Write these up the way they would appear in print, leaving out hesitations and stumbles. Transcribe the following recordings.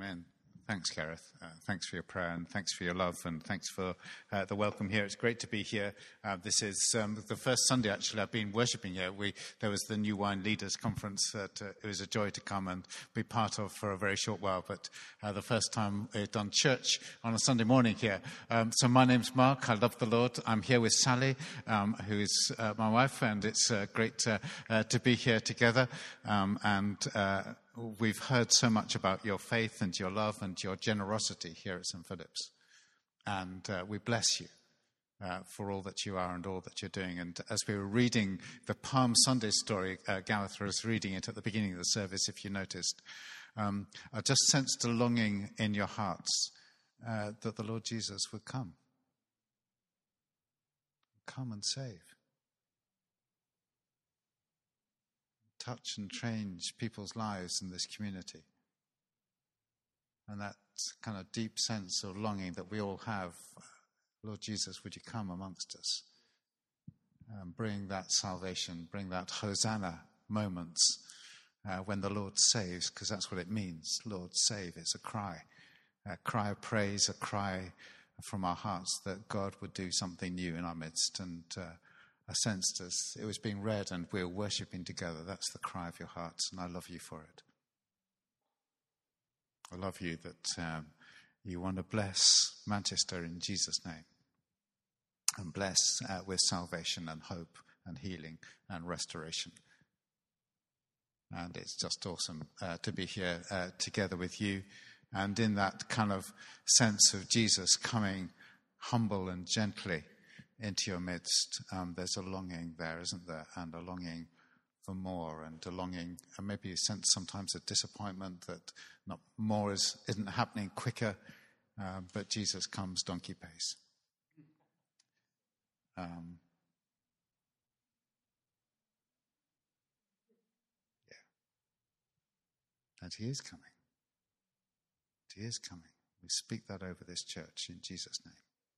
Amen. Thanks, Gareth. Thanks for your prayer, and thanks for your love, and thanks for the welcome here. It's great to be here. This is the first Sunday, actually, I've been worshipping here. There was the New Wine Leaders Conference that it was a joy to come and be part of for a very short while, but the first time we've done church on a Sunday morning here. So my name's Mark. I love the Lord. I'm here with Sally, who is my wife, and it's great to be here together. We've heard so much about your faith and your love and your generosity here at St. Philip's. And we bless you for all that you are and all that you're doing. And as we were reading the Palm Sunday story, Gareth was reading it at the beginning of the service, if you noticed. I just sensed a longing in your hearts that the Lord Jesus would come. Come and save. Touch and change people's lives in this community. And that kind of deep sense of longing that we all have. Lord Jesus, would you come amongst us? Bring that salvation, bring that Hosanna moments when the Lord saves, because that's what it means. Lord, save. It's a cry of praise, a cry from our hearts that God would do something new in our midst. And I sensed as it was being read and we were worshipping together, that's the cry of your hearts, and I love you for it. I love you that you want to bless Manchester in Jesus' name, and bless with salvation and hope and healing and restoration. And it's just awesome to be here together with you, and in that kind of sense of Jesus coming humble and gently into your midst, there's a longing there, isn't there? And a longing for more, and a longing, and maybe you sense sometimes a disappointment that not more isn't happening quicker, but Jesus comes donkey pace. Yeah. And he is coming. He is coming. We speak that over this church in Jesus' name.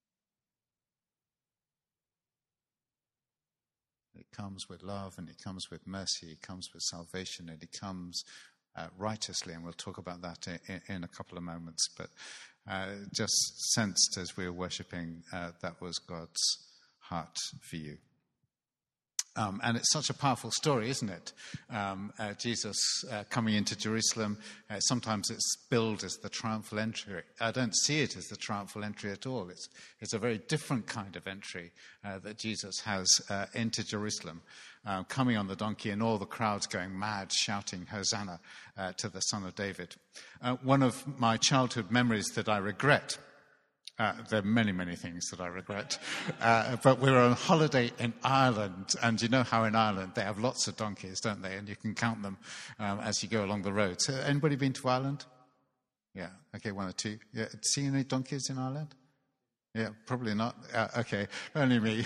It comes with love, and it comes with mercy, it comes with salvation, and it comes righteously, and we'll talk about that in a couple of moments. But just sensed as we were worshipping, that was God's heart for you. And it's such a powerful story, isn't it? Jesus coming into Jerusalem. Sometimes it's billed as the triumphal entry. I don't see it as the triumphal entry at all. It's a very different kind of entry that Jesus has into Jerusalem, coming on the donkey and all the crowds going mad, shouting Hosanna to the Son of David. One of my childhood memories that I regret, there are many, many things that I regret. But we were on holiday in Ireland, and you know how in Ireland they have lots of donkeys, don't they? And you can count them as you go along the road. So anybody been to Ireland? Yeah, okay, one or two. Yeah, see any donkeys in Ireland? Yeah, probably not. Okay, only me.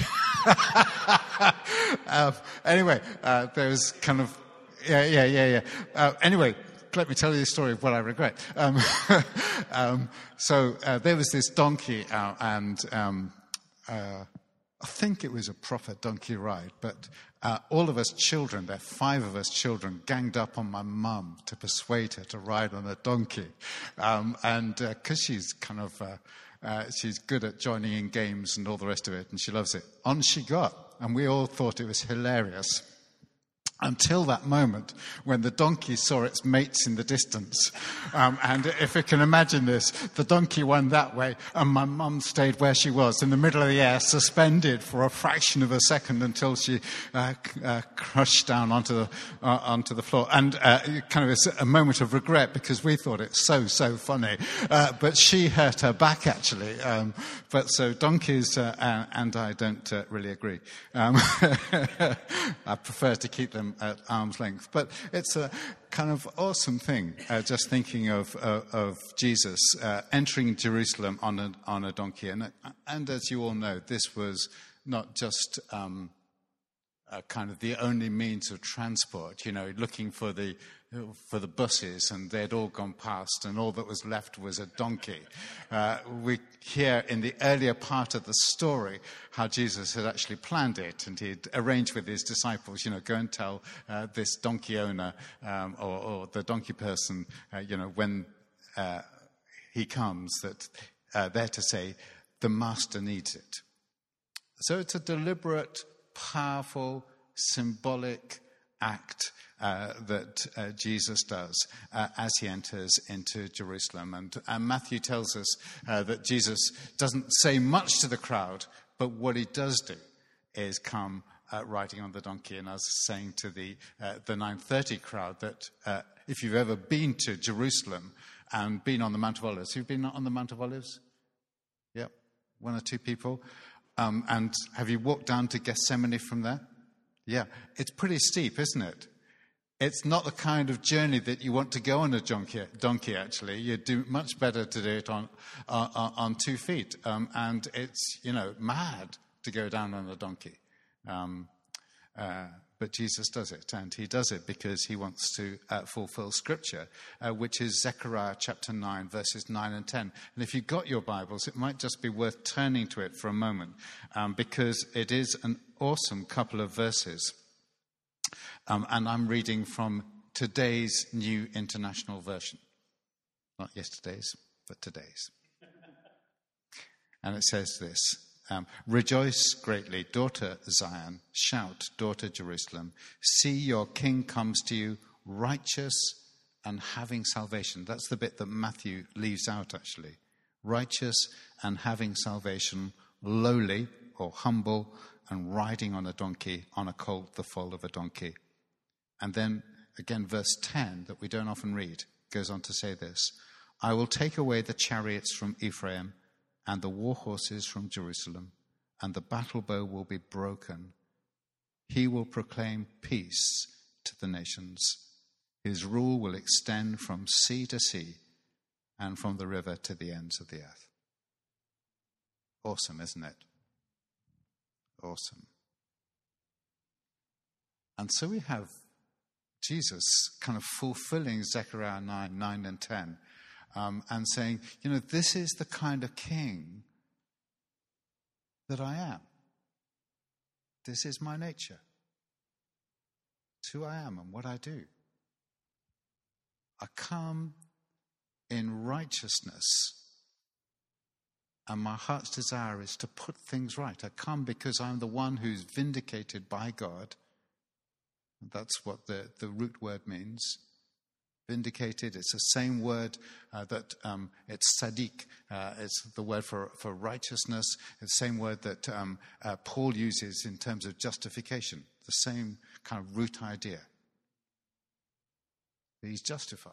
Anyway, there was kind of, yeah. Anyway, let me tell you the story of what I regret. So there was this donkey, and I think it was a proper donkey ride, but all of us children, there are 5 of us children, ganged up on my mum to persuade her to ride on a donkey. And because she's kind of, she's good at joining in games and all the rest of it, and she loves it. On she got, and we all thought it was hilarious. Until that moment when the donkey saw its mates in the distance. And if you can imagine this, the donkey went that way and my mum stayed where she was in the middle of the air, suspended for a fraction of a second until she crushed down onto the floor. And kind of it's a moment of regret because we thought it so funny. But she hurt her back, actually. But so donkeys and I don't really agree. I prefer to keep them at arm's length. But it's a kind of awesome thing, just thinking of Jesus entering Jerusalem on a donkey. And as you all know, this was not just kind of the only means of transport, looking for the buses, and they'd all gone past, and all that was left was a donkey. We hear in the earlier part of the story how Jesus had actually planned it, and he'd arranged with his disciples, go and tell this donkey owner or the donkey person, when he comes, that they're to say, the master needs it. So it's a deliberate, powerful, symbolic act that Jesus does as he enters into Jerusalem. And Matthew tells us that Jesus doesn't say much to the crowd, but what he does do is come riding on the donkey. And I was saying to the 9:30 crowd that if you've ever been to Jerusalem and been on the Mount of Olives, you've been on the Mount of Olives? Yep, one or two people. And have you walked down to Gethsemane from there? Yeah, it's pretty steep, isn't it? It's not the kind of journey that you want to go on a donkey actually. You do much better to do it on 2 feet. And it's, mad to go down on a donkey. But Jesus does it, and he does it because he wants to fulfill Scripture, which is Zechariah chapter 9, verses 9 and 10. And if you've got your Bibles, it might just be worth turning to it for a moment, because it is an awesome couple of verses. And I'm reading from today's New International Version. Not yesterday's, but today's. And it says this. Rejoice greatly, daughter Zion. Shout, daughter Jerusalem. See, your king comes to you, righteous and having salvation. That's the bit that Matthew leaves out, actually. Righteous and having salvation, lowly or humble, and riding on a donkey, on a colt, the foal of a donkey. And then, again, verse 10, that we don't often read, goes on to say this. I will take away the chariots from Ephraim, and the war horses from Jerusalem, and the battle bow will be broken. He will proclaim peace to the nations. His rule will extend from sea to sea and from the river to the ends of the earth. Awesome, isn't it? Awesome. And so we have Jesus kind of fulfilling Zechariah 9 and 10. And saying, this is the kind of king that I am. This is my nature. It's who I am and what I do. I come in righteousness, and my heart's desire is to put things right. I come because I'm the one who's vindicated by God. That's what the root word means. Vindicated. It's the same word that it's Sadiq. It's the word for righteousness. It's the same word that Paul uses in terms of justification. The same kind of root idea. He's justified.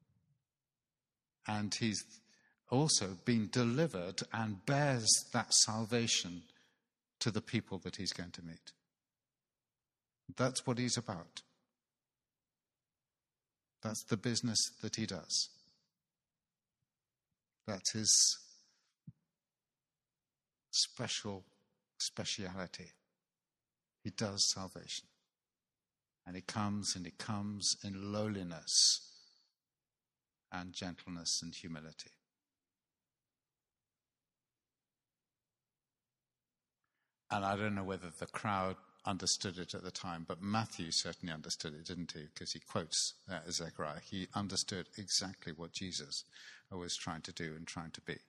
And he's also been delivered and bears that salvation to the people that he's going to meet. That's what he's about. That's the business that he does. That's his speciality. He does salvation. And he comes in lowliness and gentleness and humility. And I don't know whether the crowd understood it at the time, but Matthew certainly understood it, didn't he? Because he quotes Zechariah. He understood exactly what Jesus was trying to do and trying to be.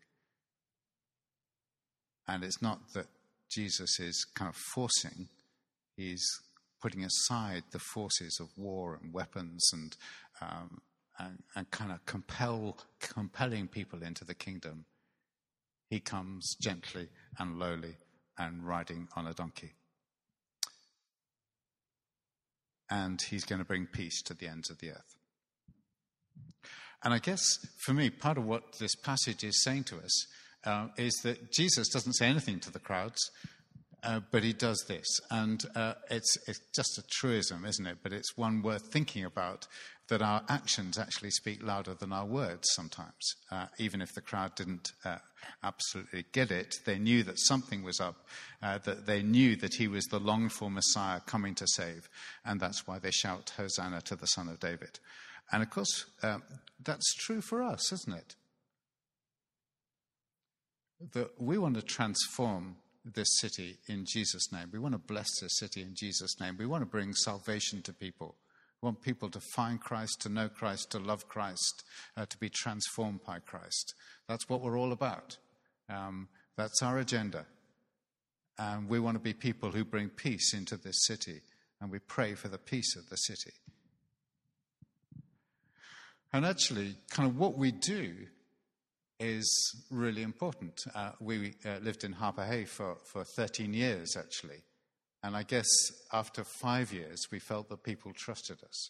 And it's not that Jesus is kind of forcing, he's putting aside the forces of war and weapons and kind of compelling people into the kingdom. He comes gently and lowly and riding on a donkey. And he's going to bring peace to the ends of the earth. And I guess, for me, part of what this passage is saying to us is that Jesus doesn't say anything to the crowds, but he does this. And it's just a truism, isn't it? But it's one worth thinking about, that our actions actually speak louder than our words sometimes. Even if the crowd didn't absolutely get it, they knew that something was up, that they knew that he was the longed-for Messiah coming to save. And that's why they shout, Hosanna to the Son of David. And of course, that's true for us, isn't it? That we want to transform this city in Jesus' name. We want to bless this city in Jesus' name. We want to bring salvation to people. We want people to find Christ, to know Christ, to love Christ, to be transformed by Christ. That's what we're all about. That's our agenda. And we want to be people who bring peace into this city. And we pray for the peace of the city. And actually, kind of what we do is really important. We lived in Harper Hay for 13 years, actually. And I guess after 5 years, we felt that people trusted us.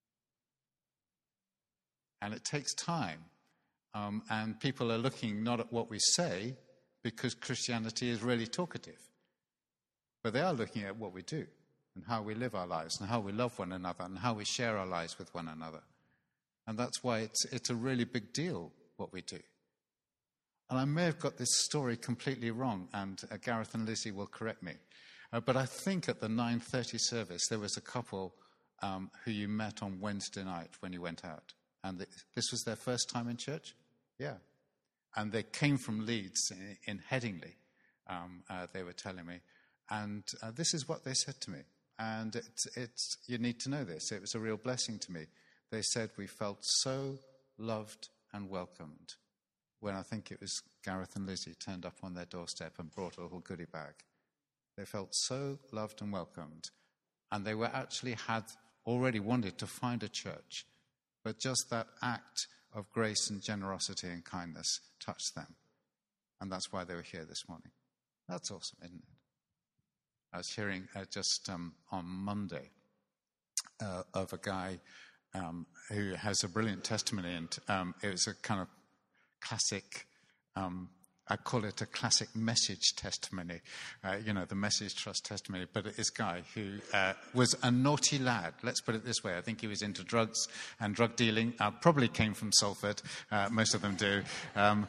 And it takes time. And people are looking not at what we say, because Christianity is really talkative. But they are looking at what we do and how we live our lives and how we love one another and how we share our lives with one another. And that's why it's a really big deal, what we do. And I may have got this story completely wrong, and Gareth and Lizzie will correct me. But I think at the 9:30 service, there was a couple who you met on Wednesday night when you went out. And this was their first time in church? Yeah. And they came from Leeds in Headingley, they were telling me. And this is what they said to me. And it's you need to know this. It was a real blessing to me. They said, we felt so loved and welcomed when I think it was Gareth and Lizzie turned up on their doorstep and brought a little goodie bag. They felt so loved and welcomed. And they were actually had already wanted to find a church. But just that act of grace and generosity and kindness touched them. And that's why they were here this morning. That's awesome, isn't it? I was hearing just on Monday of a guy who has a brilliant testimony, and it was a kind of classic, I call it a classic message testimony, the Message Trust testimony, but it's a guy who was a naughty lad, let's put it this way. I think he was into drugs and drug dealing, probably came from Salford, most of them do, and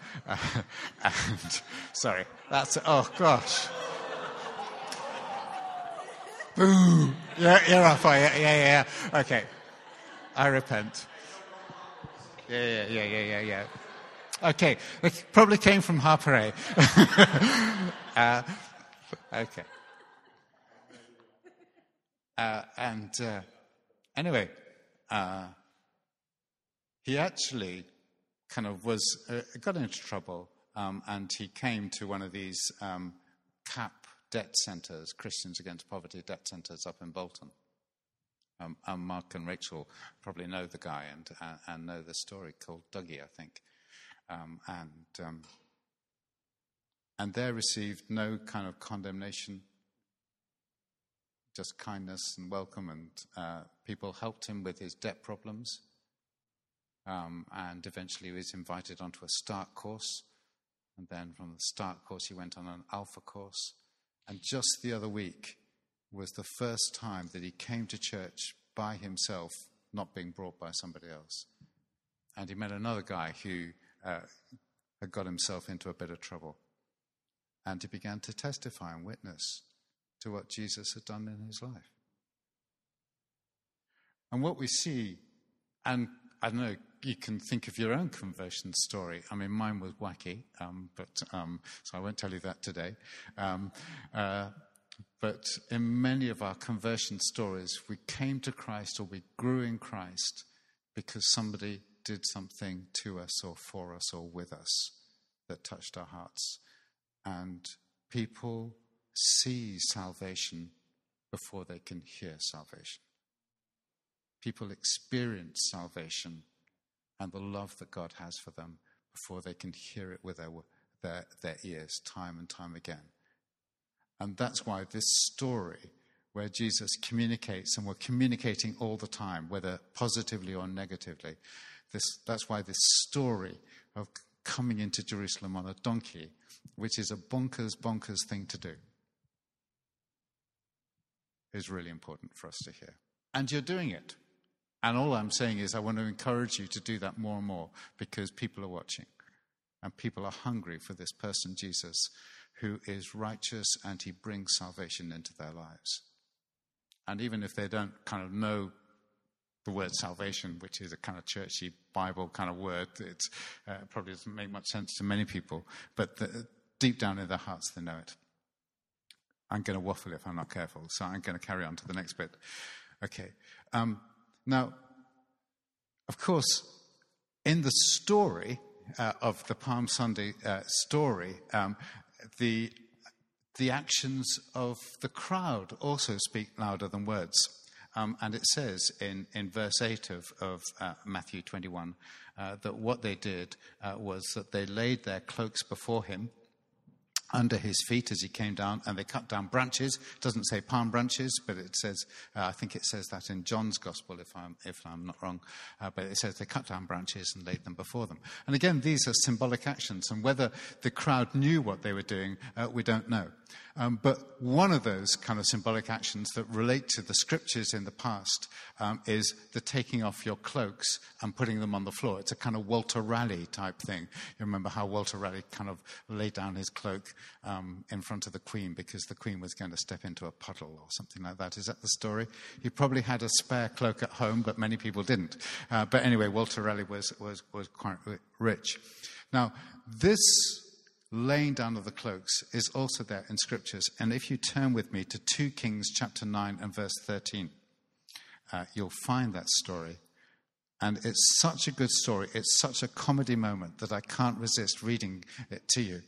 sorry, oh gosh. Boo! You're off, yeah. Okay. I repent. Yeah. Okay. It probably came from Harper Hay. Okay. Anyway, he actually kind of got into trouble, and he came to one of these CAP debt centres, Christians Against Poverty debt centres up in Bolton. And Mark and Rachel probably know the guy and know the story, called Dougie, I think. And they received no kind of condemnation, just kindness and welcome, and people helped him with his debt problems. And eventually he was invited onto a START course. And then from the START course, he went on an Alpha course. And just the other week was the first time that he came to church by himself, not being brought by somebody else. And he met another guy who had got himself into a bit of trouble. And he began to testify and witness to what Jesus had done in his life. And what we see, and I don't know, you can think of your own conversion story. I mean, mine was wacky, so I won't tell you that today. But in many of our conversion stories, we came to Christ or we grew in Christ because somebody did something to us or for us or with us that touched our hearts. And people see salvation before they can hear salvation. People experience salvation and the love that God has for them before they can hear it with their ears time and time again. And that's why this story, where Jesus communicates, and we're communicating all the time, whether positively or negatively, that's why this story of coming into Jerusalem on a donkey, which is a bonkers thing to do, is really important for us to hear. And you're doing it. And all I'm saying is I want to encourage you to do that more and more, because people are watching. And people are hungry for this person, Jesus, who is righteous, and he brings salvation into their lives. And even if they don't kind of know the word salvation, which is a kind of churchy Bible kind of word, it probably doesn't make much sense to many people, but deep down in their hearts they know it. I'm going to waffle if I'm not careful, so I'm going to carry on to the next bit. Okay. Now, of course, in the story of the Palm Sunday story, the actions of the crowd also speak louder than words. And it says in verse 8 of Matthew 21 that what they did was that they laid their cloaks before him under his feet as he came down, and they cut down branches. It doesn't say palm branches, but it says, I think it says that in John's Gospel, if I'm not wrong. But it says they cut down branches and laid them before them. And again, these are symbolic actions, and whether the crowd knew what they were doing, we don't know. But one of those kind of symbolic actions that relate to the scriptures in the past is the taking off your cloaks and putting them on the floor. It's a kind of Walter Raleigh type thing. You remember how Walter Raleigh kind of laid down his cloak in front of the Queen because the Queen was going to step into a puddle or something like that. Is that the story? He probably had a spare cloak at home, but many people didn't. But anyway, Walter Raleigh was quite rich. Now, this laying down of the cloaks is also there in scriptures. And if you turn with me to 2 Kings chapter 9 and verse 13, you'll find that story. And it's such a good story. It's such a comedy moment that I can't resist reading it to you.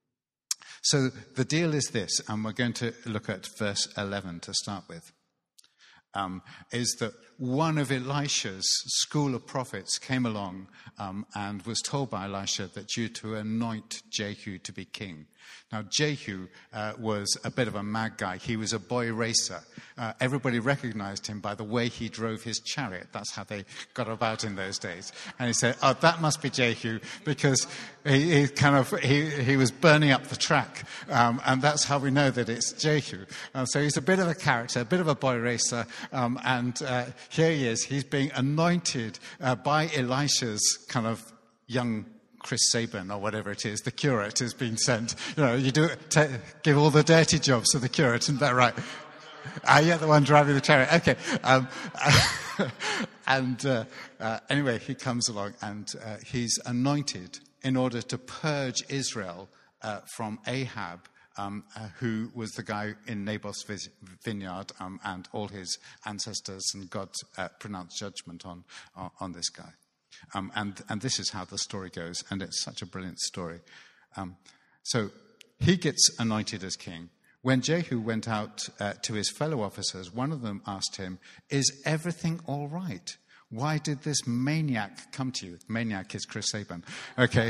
So the deal is this, and we're going to look at verse 11 to start with, is that one of Elisha's school of prophets came along and was told by Elisha that you're to anoint Jehu to be king. Now, Jehu was a bit of a mad guy. He was a boy racer. Everybody recognized him by the way he drove his chariot. That's how they got about in those days. And he said, oh, that must be Jehu, because he was burning up the track. And that's how we know that it's Jehu. So he's a bit of a character, a bit of a boy racer. And here he is. He's being anointed by Elisha's kind of young Chris Sabin or whatever it is. The curate has been sent. You give all the dirty jobs to the curate, isn't that right? Yeah, the one driving the chariot. Okay. Anyway, he comes along and he's anointed in order to purge Israel from Ahab, who was the guy in Naboth's vineyard, and all his ancestors, and God pronounced judgment on this guy. And this is how the story goes, and it's such a brilliant story. So he gets anointed as king. When Jehu went out to his fellow officers, one of them asked him, "Is everything all right? Why did this maniac come to you?" Maniac is Chris Sabin. Okay.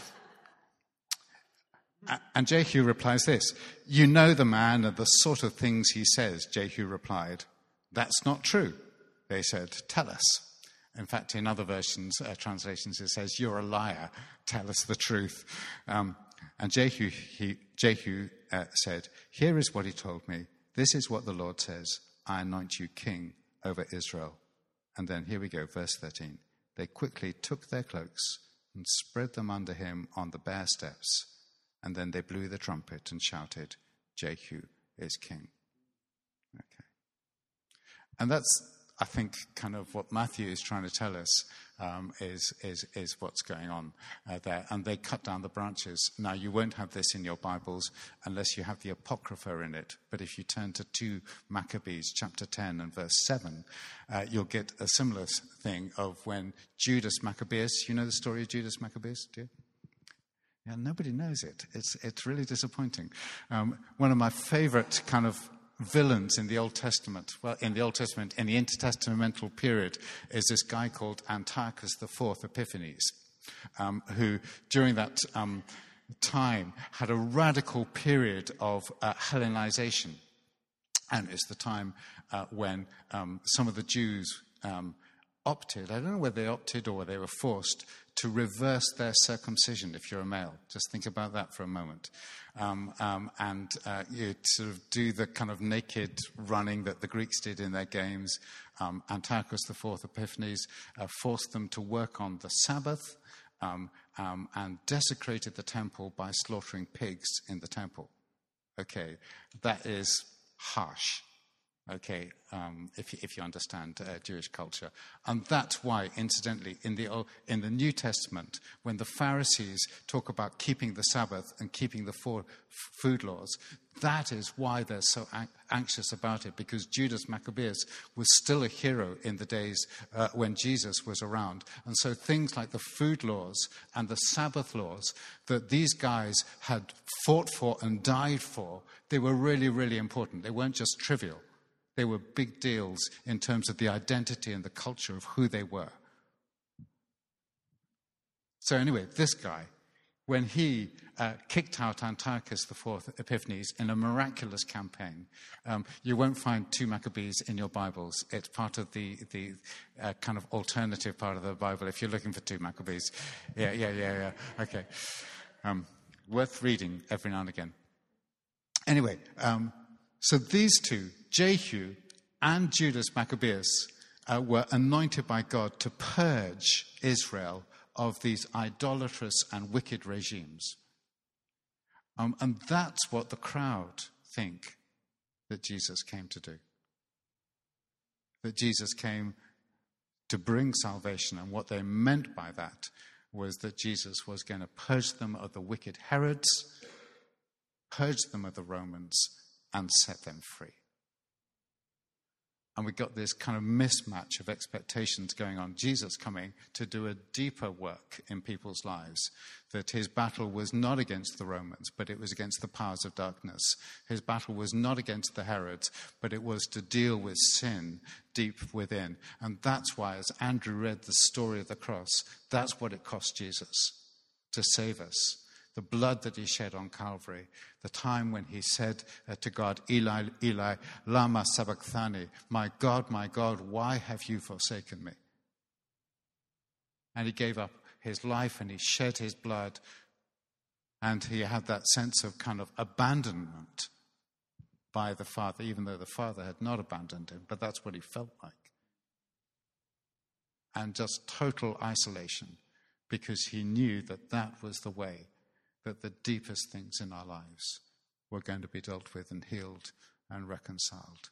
And Jehu replies this, "You know the man and the sort of things he says," Jehu replied. "That's not true," they said. "Tell us." In fact, in other versions, translations, it says, "You're a liar. Tell us the truth." And Jehu said, "Here is what he told me. This is what the Lord says. I anoint you king over Israel." And then here we go, verse 13. They quickly took their cloaks and spread them under him on the bare steps. And then they blew the trumpet and shouted, "Jehu is king." Okay. And that's, I think, kind of what Matthew is trying to tell us is what's going on there. And they cut down the branches. Now, you won't have this in your Bibles unless you have the Apocrypha in it. But if you turn to 2 Maccabees, chapter 10 and verse 7, you'll get a similar thing of when Judas Maccabeus, you know the story of Judas Maccabeus, do you? Yeah, nobody knows it. It's really disappointing. One of my favorite kind of villains in the Old Testament, in the intertestamental period, is this guy called Antiochus IV Epiphanes, who during that time had a radical period of Hellenization. And it's the time when some of the Jews opted, I don't know whether they opted or whether they were forced to reverse their circumcision if you're a male. Just think about that for a moment. And you sort of do the kind of naked running that the Greeks did in their games. Antiochus IV Epiphanes forced them to work on the Sabbath and desecrated the temple by slaughtering pigs in the temple. Okay, that is harsh. Okay, if you understand Jewish culture. And that's why, incidentally, in the New Testament, when the Pharisees talk about keeping the Sabbath and keeping the food laws, that is why they're so anxious about it, because Judas Maccabeus was still a hero in the days when Jesus was around. And so things like the food laws and the Sabbath laws that these guys had fought for and died for, they were really, really important. They weren't just trivial. They were big deals in terms of the identity and the culture of who they were. So anyway, this guy, when he kicked out Antiochus IV Epiphanes in a miraculous campaign, you won't find 2 Maccabees in your Bibles. It's part of the kind of alternative part of the Bible if you're looking for 2 Maccabees. Yeah. Okay. Worth reading every now and again. Anyway, so these two, Jehu and Judas Maccabeus, were anointed by God to purge Israel of these idolatrous and wicked regimes. And that's what the crowd think that Jesus came to do. That Jesus came to bring salvation, and what they meant by that was that Jesus was going to purge them of the wicked Herods, purge them of the Romans, and set them free. And we got this kind of mismatch of expectations going on. Jesus coming to do a deeper work in people's lives. That his battle was not against the Romans, but it was against the powers of darkness. His battle was not against the Herods, but it was to deal with sin deep within. And that's why, as Andrew read the story of the cross, that's what it cost Jesus to save us. The blood that he shed on Calvary, the time when he said to God, Eli, Eli, lama sabachthani, my God, why have you forsaken me? And he gave up his life and he shed his blood, and he had that sense of kind of abandonment by the Father, even though the Father had not abandoned him, but that's what he felt like. And just total isolation, because he knew that that was the way that the deepest things in our lives were going to be dealt with and healed and reconciled.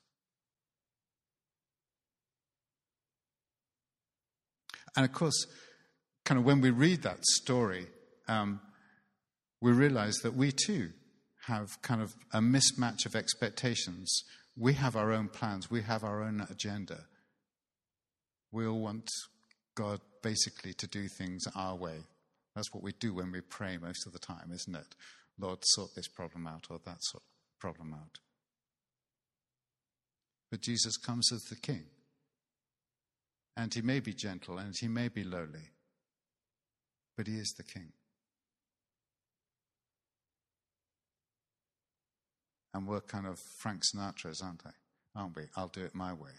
And of course, kind of when we read that story, we realize that we too have kind of a mismatch of expectations. We have our own plans. We have our own agenda. We all want God basically to do things our way. That's what we do when we pray most of the time, isn't it? Lord, sort this problem out or that sort of problem out. But Jesus comes as the King. And he may be gentle and he may be lowly, but he is the King. And we're kind of Frank Sinatra's, aren't we? I'll do it my way.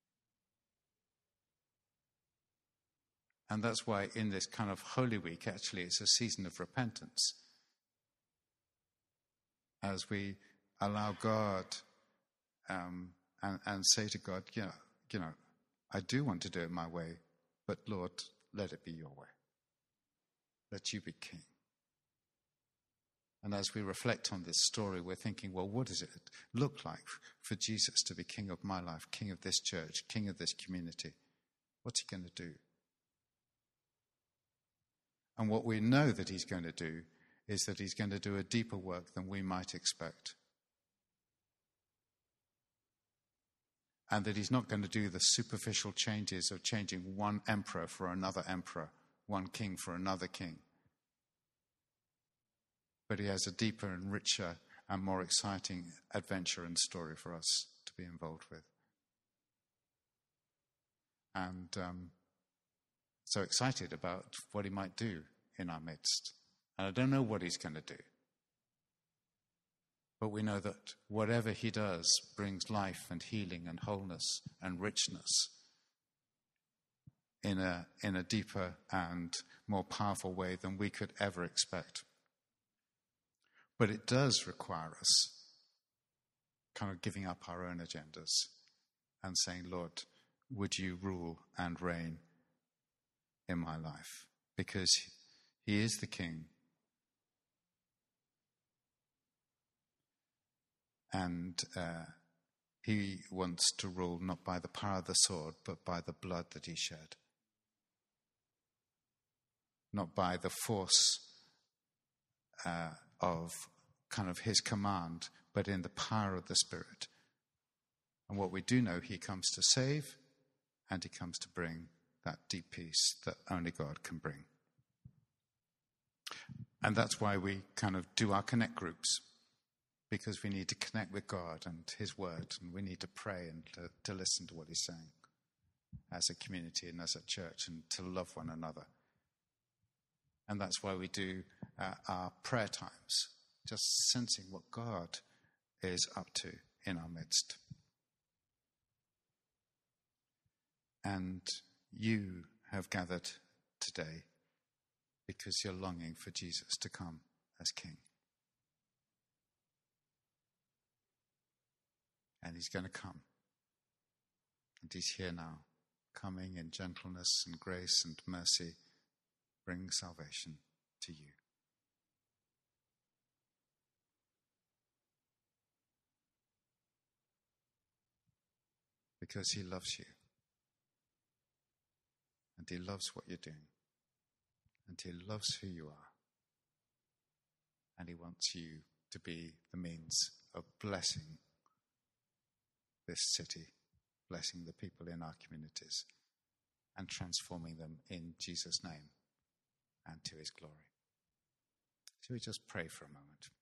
And that's why in this kind of Holy Week, actually, it's a season of repentance. As we allow God and say to God, you know, I do want to do it my way, but Lord, let it be your way. Let you be King. And as we reflect on this story, we're thinking, well, what does it look like for Jesus to be King of my life, King of this church, King of this community? What's he going to do? And what we know that he's going to do is that he's going to do a deeper work than we might expect. And that he's not going to do the superficial changes of changing one emperor for another emperor, one king for another king. But he has a deeper and richer and more exciting adventure and story for us to be involved with. And so excited about what he might do in our midst. And I don't know what he's going to do. But we know that whatever he does brings life and healing and wholeness and richness in a deeper and more powerful way than we could ever expect. But it does require us kind of giving up our own agendas and saying, Lord, would you rule and reign in my life? Because he is the King. And He wants to rule not by the power of the sword, but by the blood that he shed. Not by the force of kind of his command, but in the power of the Spirit. And what we do know, he comes to save, and he comes to bring that deep peace that only God can bring. And that's why we kind of do our connect groups, because we need to connect with God and his word, and we need to pray and to listen to what he's saying as a community and as a church, and to love one another. And that's why we do our prayer times, just sensing what God is up to in our midst. And you have gathered today because you're longing for Jesus to come as King. And he's going to come. And he's here now, coming in gentleness and grace and mercy, bring salvation to you. Because he loves you. And he loves what you're doing. And he loves who you are. And he wants you to be the means of blessing this city, blessing the people in our communities, and transforming them in Jesus' name and to his glory. So we just pray for a moment.